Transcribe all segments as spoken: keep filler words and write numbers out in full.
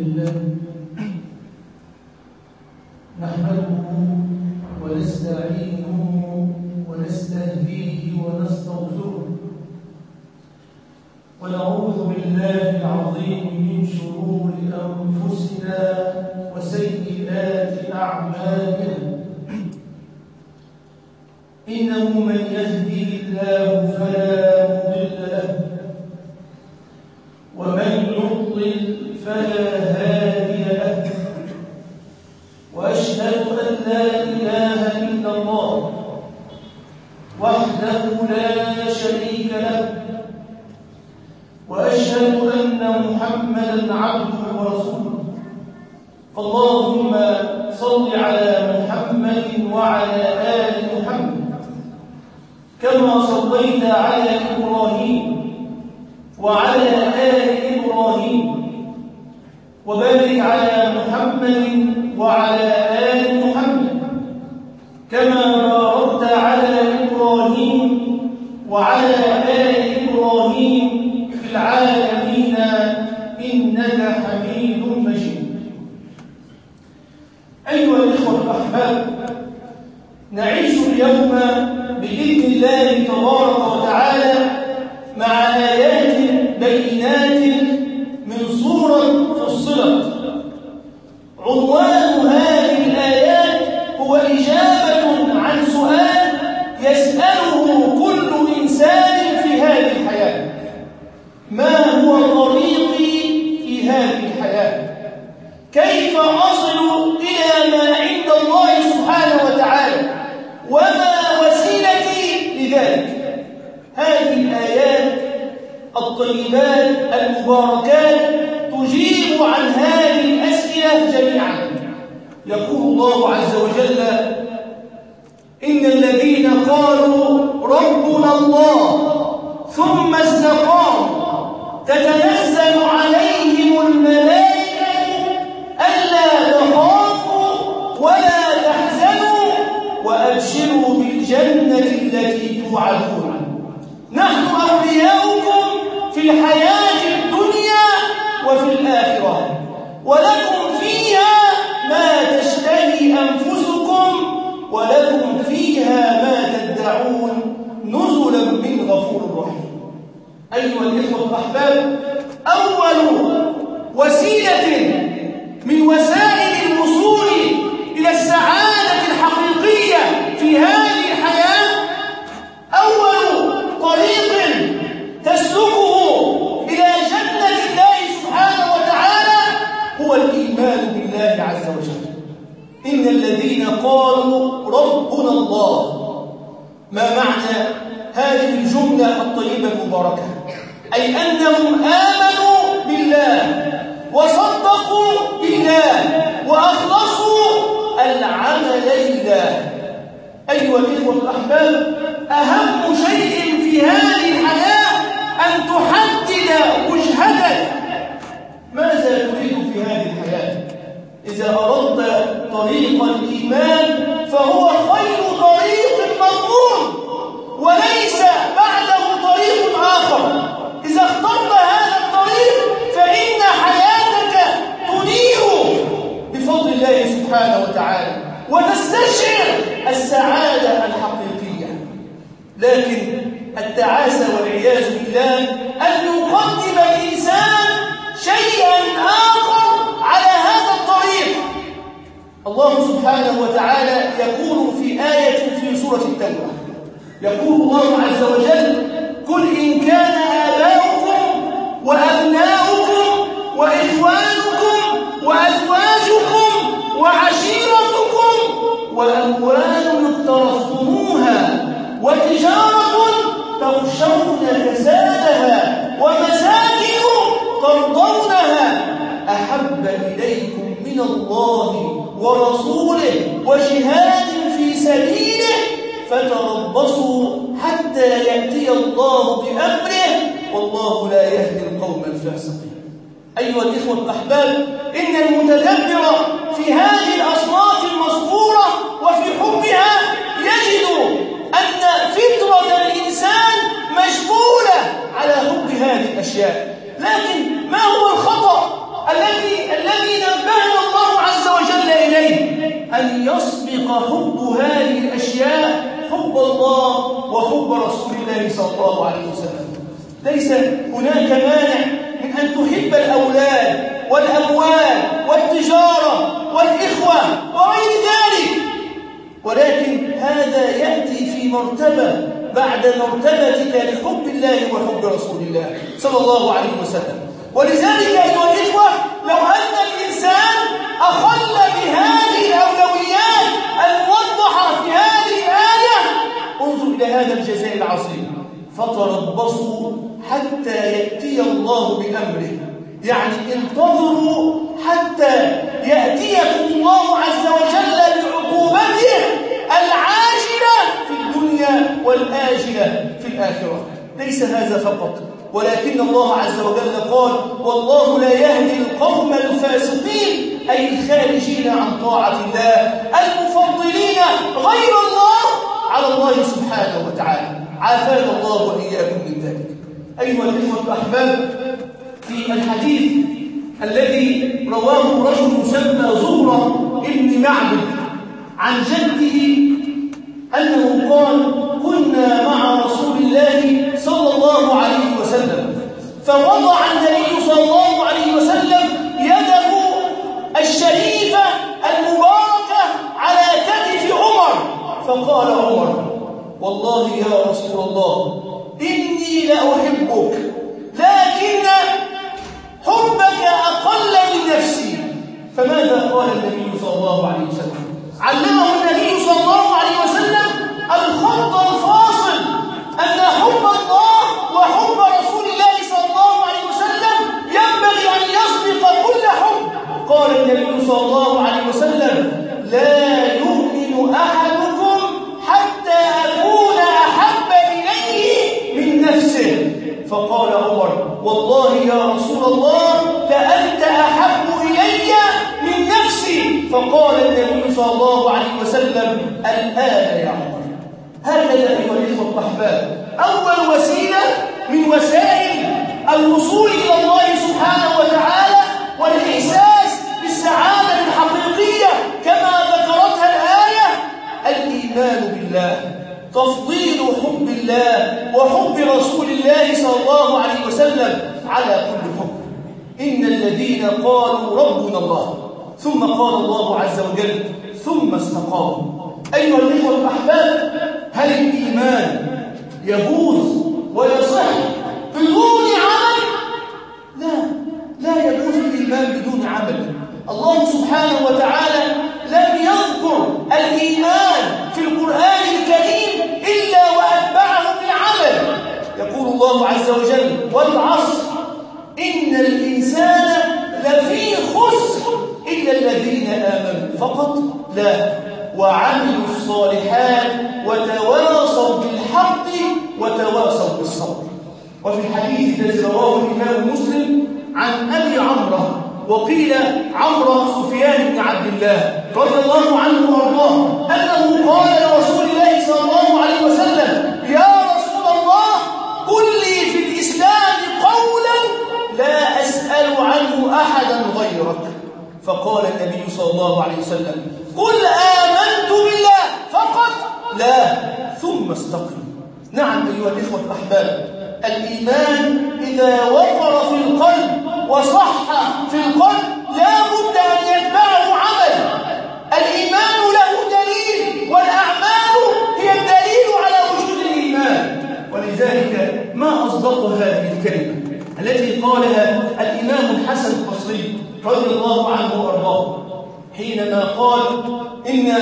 لله نحمده ونستعينه ونستهديه ونستغفره ونعوذ بالله العظيم من شرور أنفسنا وسيئات أعمالنا إنه من يهدي الله فلا مضل له ومن يضلل فلا هادي له وأشهد أن لا إله إلا الله وحده لا شريك له وأشهد أن محمدًا عبده ورسوله اللهم صل على محمد وعلى آل محمد كما صليت على إبراهيم وعلى آل إبراهيم وبارك على محمد وعلى آل محمد كما باركت على إبراهيم وعلى آل إبراهيم في العالمين إنك حميد مجيد. أيها الإخوة الأحباب، نعيش اليوم بإذن الله تبارك وتعالى مع آيات بينات من سورة فصلت. عنوان هذه الآيات هو إجابة عن سؤال يسأله كل إنسان في هذه الحياة: ما هو طريقي في هذه الحياة؟ كيف أصل إلى ما عند الله سبحانه وتعالى؟ وما وسيلتي لذلك؟ هذه الآيات الطيبات المباركات تجيب عن هذه الأسئلة جميعا. يقول الله عز وجل: إن الذين قالوا ربنا الله ثم استقاموا تتنزل عليهم الملائكة ألا تخافوا ولا تحزنوا وأبشروا بالجنة التي توعدون نحن أولياؤكم في الحياة الدنيا وفي الآخرة ولكم فيها ما تشتهي أنفسكم ولكم فيها ما تدعون نزلا من غفور رحيم. أيها الإخوة الأحباب، أول وسيلة من وسائل الوصول إلى السعادة الحقيقية في هذه الحياة، أول طريق تسلكه إلى جنة الله سبحانه وتعالى هو الإيمان بالله عز وجل. إن الذين قالوا ربنا الله، ما معنى هذه الجملة الطيبة المباركة؟ أي أنهم آمنوا بالله وصدقوا بالله وأخلصوا العمل لله. أيها الإخوة الأحباب، أهم شيء في هذه الحياة أن تحدد وجهتك. ماذا تريد في هذه الحياة؟ إذا أردت طريق الإيمان فهو خير طريق مضمون وليس بعده طريق آخر. إذا اخترت هذا الطريق فإن حياتك تنير بفضل الله سبحانه وتعالى وتستشعر السعادة الحقيقية. لكن التعاسة والعياذ بالله أن يقدم الإنسان شيئا آخر على هذا الطريق. الله سبحانه وتعالى يقول في آية في سورة التوبة، يقول الله عز وجل: قل إن كان آباؤكم وأبناؤكم وإخوانكم وأزواجكم وعشيرتكم وأموال اقترفتموها وتجارة تخشون كسادها ومساكن ترضونها أحب إليكم من الله ورسوله وجهاد في سبيله فتربصوا حتى يأتي الله بأمره والله لا يهدي القوم الفاسقين. أيها الإخوة الأحباب، إن المتدبر في هذه الأصناف المذكورة وفي حبها يجد أن فطرة الإنسان مجبولة على حب هذه الأشياء. لكن ما هو الخطأ الذي الذي نبهنا الله عز وجل إليه، أن يسبق حب هذه الأشياء حب الله وحب رسول الله صلى الله عليه وسلم. ليس هناك مانع من أن تحب الأولاد والأموال والتجارة والإخوة وغير ذلك، ولكن هذا يأتي في مرتبة بعد مرتبتك لحب الله وحب رسول الله صلى الله عليه وسلم. ولذلك أيها الإخوة، لو أن الإنسان أخل بهذه الأولويات الموضحة في هذه الآية، انظر إلى هذا الجزاء العظيم: فتربصوا حتى يأتي الله بأمره. يعني انتظروا حتى يأتيكم الله عز وجل بعقوبته العاجلة في الدنيا والآجلة في الآخرة. ليس هذا فقط، ولكن الله عز وجل قال: والله لا يهدي القوم الفاسقين، أي الخارجين عن طاعة الله المفضلين غير الله على الله سبحانه وتعالى. عافانا الله وإياكم من ذلك. أيها الإخوة الأحباب، في الحديث الذي رواه رجل يسمى زهرة ابن معبد عن جده أنه قال: كنا مع رسول الله صلى الله عليه وسلم، فوضع النبي صلى الله عليه وسلم يده الشريفة المباركة على كتف عمر، فقال عمر: والله يا رسول الله إني لأحبك، لكن حبك أقل من نفسي. فماذا قال النبي صلى الله عليه وسلم؟ علمه النبي صلى الله عليه وسلم الخط الفاصل، أن حب الله وحب رسول الله صلى الله عليه وسلم ينبغي أن يسبق كل حب. قال النبي صلى الله عليه وسلم: لا يؤمن أحدكم حتى أكون أحب إليه من نفسه. فقال عمر: والله يا رسول الله لأنت أحب إلي من نفسي. فقال النبي صلى الله عليه وسلم: الآن يا عمر. هكذا أيها الإخوة الأحباب، أول وسيلة من وسائل الوصول إلى الله سبحانه وتعالى والإحساس بالسعادة الحقيقية كما ذكرتها الآية الإيمان بالله، تفضيل حب الله وحب رسول الله صلى الله عليه وسلم على كل حب. إن الذين قالوا ربنا الله ثم قال الله عز وجل ثم استقاموا. أيها الإخوة الأحباب، هل الإيمان يجوز ويصح بدون عمل؟ لا، لا يجوز الإيمان بدون عمل. الله سبحانه وتعالى لم يذكر الإيمان في القرآن الكريم إلا وأتبعه بالعمل. يقول الله عز وجل: والعصر إن الإنسان لفي خسر إلا الذين آمنوا فقط، لا، وعملوا الصالحات وتواصوا بالحق وتواصوا بالصبر. وفي الحديث الذي رواه الإمام مسلم عن أبي عمرو، وقيل عمرو سفيان بن عبد الله رضي الله عنه وارضاه، أنه قال لرسول الله صلى الله عليه وسلم: يا رسول الله قل لي في الإسلام قولا لا أسأل عنه أحدا غيرك. فقال النبي صلى الله عليه وسلم: قل آمنت بالله فقط، لا، ثم استقم. نعم أيها الإخوة الأحباب، الإيمان إذا وقر في القلب وصح في القلب لا بد أن يتبعه عمل. الإيمان له دليل، والأعمال هي الدليل على وجود الإيمان. ولذلك ما أصدق هذه الكلمة التي قالها الإمام الحسن البصري رضي الله عنه وارضاه حينما قال: إن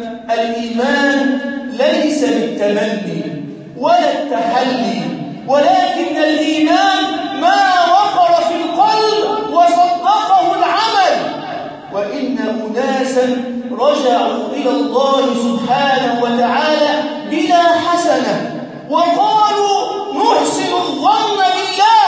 الإيمان ليس بالتمني ولا التحلي، ولكن الإيمان ما وقر في القلب وصدقه العمل. وإن أناسا رجعوا إلى الله سبحانه وتعالى بلا حسنة وقالوا نحسن الظن بالله،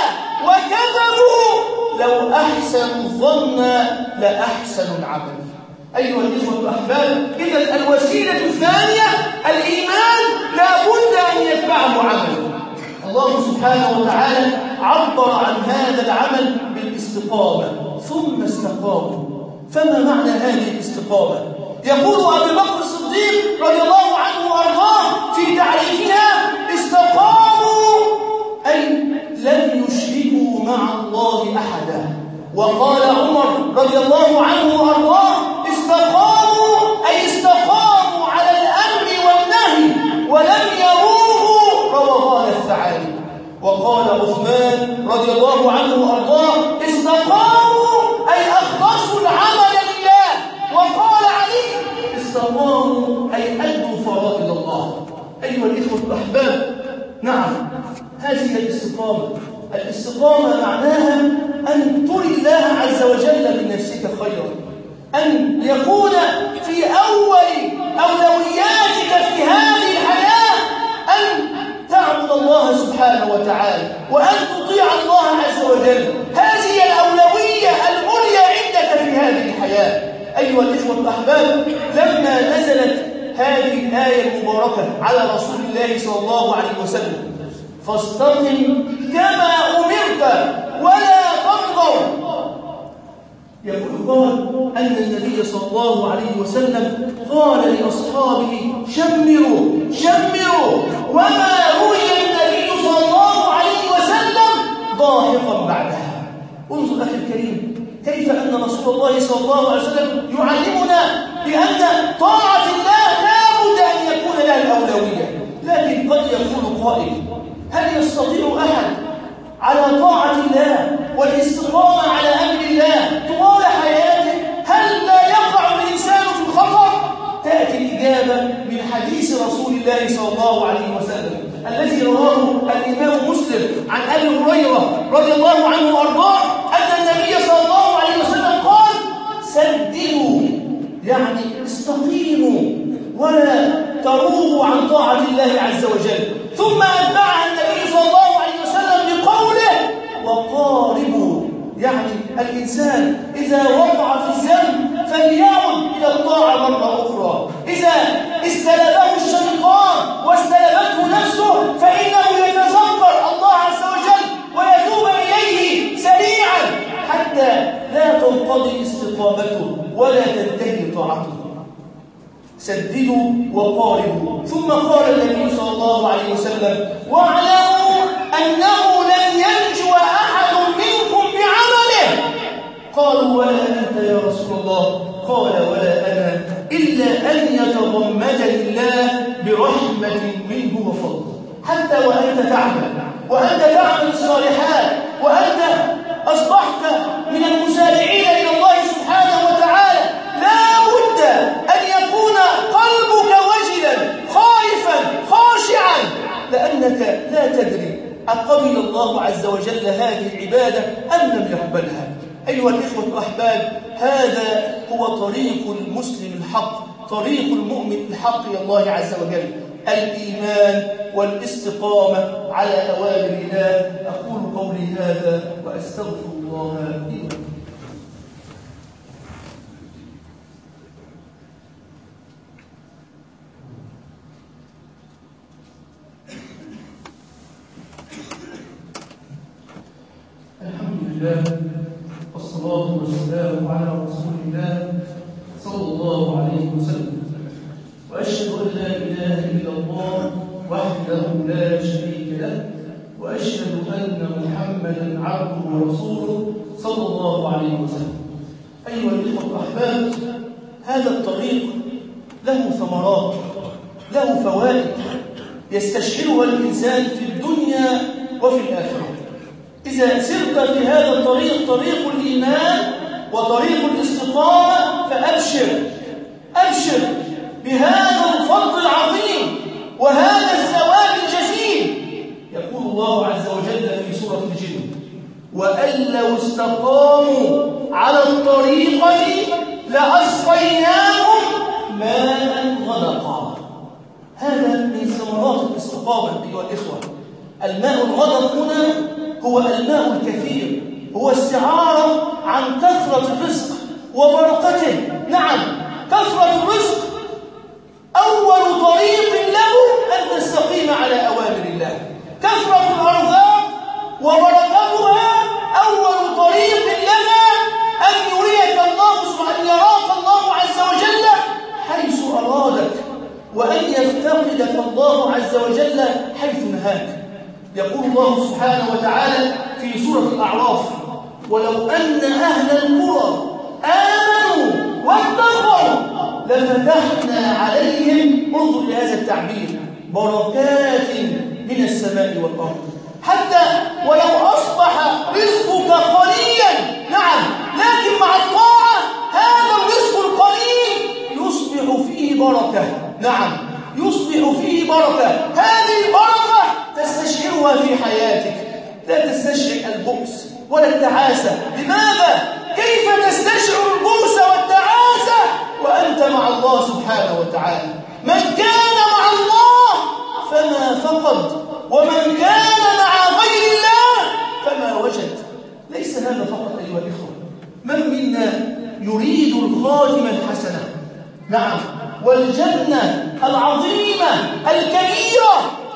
وكذبوا: لو أحسنوا الظن لأحسنوا العمل. أيها الإخوة الأحباب، إذا الوسيلة الثانية الإيمان لا بد أن يتبعه عمل. الله سبحانه وتعالى عبر عن هذا العمل بالاستقامة: ثم استقاموا. فما معنى هذه الاستقامة؟ يقول أبو بكر الصديق رضي الله عنه وأرضاه في تعريفها: استقاموا أي لم يشركوا مع الله أحدا. وقال عمر رضي الله عنه وأرضاه: استقاموا أي استقاموا على الأمر والنهي ولم يروغوا روغان الثعالب. وقال عثمان رضي الله عنه وأرضاه: استقاموا أي أخلصوا العمل لله. وقال علي: استقاموا أي أدوا فرائض الله. أيها الإخوة الأحباب، نعم، هذه الاستقامة. الاستقامة معناها أن تري الله عز وجل من نفسك خيرا، أن يكون في أول أولوياتك في هذه الحياة أن تعبد الله سبحانه وتعالى وأن تطيع الله عز وجل. هذه الأولوية العليا عندك في هذه الحياة. أيها الإخوة الأحباب، لما نزلت هذه الآية المباركة على رسول الله صلى الله عليه وسلم: فاستقم كما أمرت ولا تطغوا، يقول قال أن النبي صلى الله عليه وسلم قال لأصحابه: شمروا شمروا. وما روي النبي صلى الله عليه وسلم ضاحكا بعدها. انظر أخي الكريم، كيف أن رسول الله صلى الله عليه وسلم يعلمنا بأن طاعة الله لا بد أن يكون لها الأولوية. لكن قد يكون قائل: هل يستطيع أحد على طاعة الله والاستقامة على أمر الله طوال حياته؟ هل لا يقع الإنسان في الخطر؟ تأتي الإجابة من حديث رسول الله صلى الله عليه وسلم الذي رواه الإمام مسلم عن أبي هريرة رضي الله عنه وأرضاه أن النبي صلى الله عليه وسلم قال: سددوا، يعني استقيموا ولا تروغوا عن طاعة الله عز وجل. ثم أتبعها النبي صلى الله عليه وسلم بقوله: وقاربوا، يعني الإنسان إذا وقع في الذنب فليعد إلى الطاعة مرة أخرى. إذا استلبه الشيطان واستلبته نفسه فإنه يتذكر الله عز وجل ويتوب إليه سريعا حتى لا تنقضي استقامته ولا تنتهي طاعته. سددوا وقاربوا. ثم قال النبي صلى الله عليه وسلم: واعلموا أنه لن ينجو أحد منكم بعمله. قالوا: ولا أنت يا رسول الله؟ قال: ولا أنا، إلا أن يتضمدني الله برحمة منه وفضل. حتى وأنت تعمل وأنت تعمل الصالحات وأنت أصبحت من المسارعين إلى الله سبحانه وتعالى، لا بد أن يكون قلبك وجلا خائفا خاشعا، لأنك لا تدري أقبل الله عز وجل هذه العبادة أم لم يقبلها. أيها الإخوة الأحباب، هذا هو طريق المسلم الحق، طريق المؤمن الحق إلى الله عز وجل: الإيمان والاستقامة على أوامر الله. أقول قولي هذا وأستغفر الله لي. الحمد لله والصلاة والسلام على رسول الله صلى الله عليه وسلم، وأشهد أن لا إله إلا الله وحده لا شريك له، وأشهد أن محمدا عبده ورسوله صلى الله عليه وسلم. أيها الإخوة الأحباب، هذا الطريق له ثمرات، له فوائد يستشعرها الإنسان في الدنيا وفي الآخرة. إذا سرت في هذا الطريق، طريق الإيمان وطريق الاستقامة، فأبشر أبشر بهذا الفضل العظيم وهذا الثواب الجزيل. يقول الله عز وجل في سورة الجن: وأن لو استقاموا على الطريقة لأسقيناهم ماء غدقا. هذا من ثمرات الاستقامة أيها الإخوة. الماء الغدق هنا هو الماء الكثير، هو استعارة عن كثرة الرزق وبركته. نعم، كثرة الرزق أول طريق له أن تستقيم على أوامر الله. كثرة الأرزاق وبركتها أول طريق لنا وأن يفتقدك الله عز وجل حيث نهاك. يقول الله سبحانه وتعالى في سورة الأعراف: ولو أن أهل القرى آمنوا واتقوا لفتحنا عليهم، انظر لهذا التعبير، بركات من السماء والأرض. حتى ولو أصبح رزقك قليلا، نعم، لكن مع الطاعة هذا الرزق القليل يصبح فيه بركة، نعم، يصبح فيه بركة. هذه البركة تستشعرها في حياتك، لا تستشعر البؤس ولا التعاسة. لماذا؟ كيف تستشعر البؤس والتعاسة وأنت مع الله سبحانه وتعالى؟ من كان مع الله فما فقد، ومن كان مع غير الله فما وجد. ليس هذا فقط أيها الإخوة، من منا يريد الخاتمة الحسنة، نعم، والجنة العظيمة الكبيرة،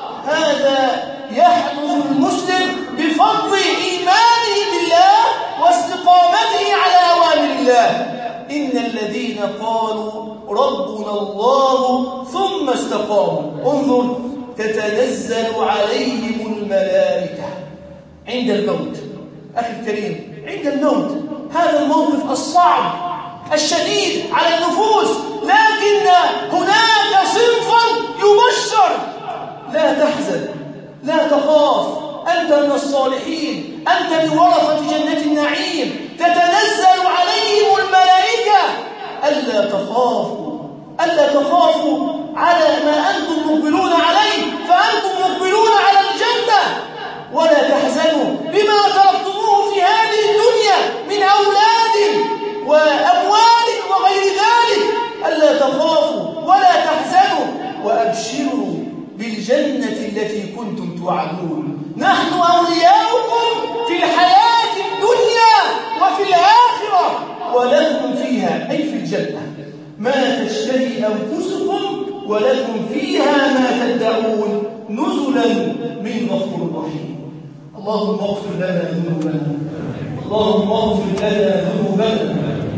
هذا يحدث المسلم بفضل إيمانه بالله واستقامته على أوامر الله. إن الذين قالوا ربنا الله ثم استقاموا، انظر، تتنزل عليهم الملائكة عند الموت. أخي الكريم، عند الموت، هذا الموقف الصعب الشديد على النفوس، لكن هناك صنفا يبشر: لا تحزن، لا تخاف، أنت من الصالحين، أنت من ورثة جنة النعيم. تتنزل عليهم الملائكة ألا تخافوا، ألا تخافوا على ما أنتم مقبلون عليه، فأنتم مقبلون على الجنة. ولا تحزنوا بما تركتموه في هذه الدنيا من أولاد وأموال وغير ذلك. ألا تخافوا ولا تحزنوا وأبشروا بالجنة التي كنتم توعدون. نحن أولياؤكم في الحياة الدنيا وفي الآخرة، ولكم فيها، أي في الجنة، ما تشتهي أنفسكم، ولكم فيها ما تدعون، نزلا من غفور رحيم. اللهم اغفر لنا ذنوبنا، اللهم اغفر لنا ذنوبنا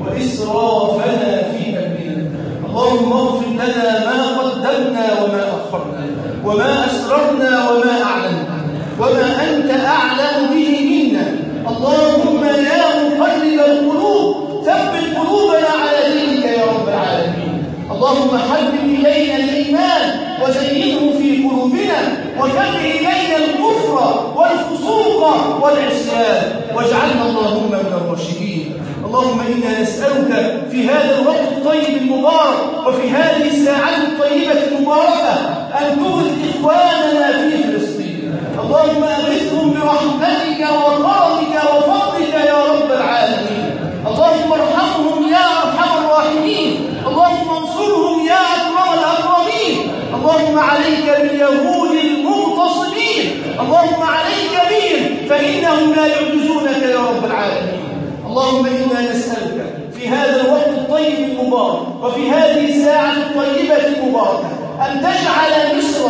وإسرافنا في أمرنا، اللهم اغفر لنا ما قدمنا وما أخرنا، وما أسررنا وما أعلنا، وما أنت أعلم به منا. اللهم يا مقلب القلوب ثبت قلوبنا على دينك يا رب العالمين. اللهم حبب إلينا الإيمان وزينه في قلوبنا، وكره إلينا الكفر والفسوق والعصيان، واجعلنا اللهم من الراشدين. اللهم إنا نسألك في هذا الوقت الطيب المبارك وفي هذه الساعة الطيبة المباركة أن تغث إخواننا في فلسطين. اللهم أغثهم برحمتك وكرمك وفضلك يا رب العالمين. اللهم ارحمهم يا أرحم الراحمين. اللهم انصرهم يا أكرم الأكرمين. اللهم عليك باليهود المغتصبين، اللهم عليك بهم فإنهم لا يعجزونك يا رب العالمين. اللهم إنا نسألك في هذا الوقت الطيب المبارك وفي هذه الساعة الطيبة المباركة أن تجعل مصر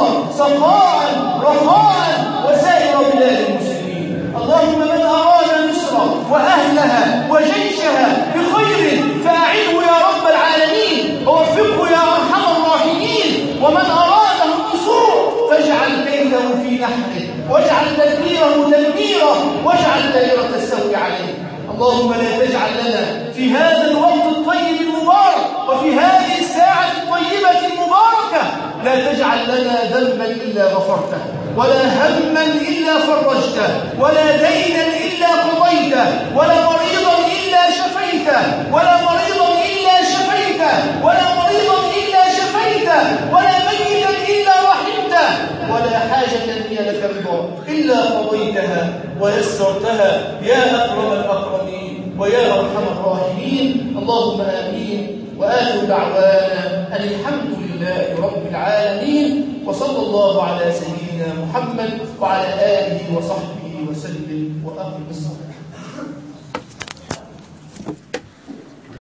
سخاء رخاء وسائر بلاد المسلمين. اللهم من أراد مصر وأهلها وجيشها بخير فأعنه يا رب العالمين، ووفقه يا أرحم الراحمين. ومن أراده بسوء فاجعل كيده في نحره، واجعل تدبيره تدميره، واجعل دائرة السوء عليه. اللهم لا تجعل لنا في هذا الوقت الطيب المبارك وفي هذه الساعة الطيبة المباركة، لا تجعل لنا ذنبا إلا غفرته، ولا هما إلا فرجته، ولا دينا إلا قضيته، ولا مريضا إلا شفيته، ولا مريضا إلا شفيته، ولا مريضا إلا شفيته، ولا ميتا إلا رحمته، ولا حاجة هي لك رضا إلا قضيتها ويسرتها يا أكرم الأكرمين ويا أرحم الراحمين. اللهم آمين. وآخر دعوانا أن الحمد لله رب العالمين، وصلى الله على سيدنا محمد وعلى آله وصحبه وسلم، وأقم الصلاة.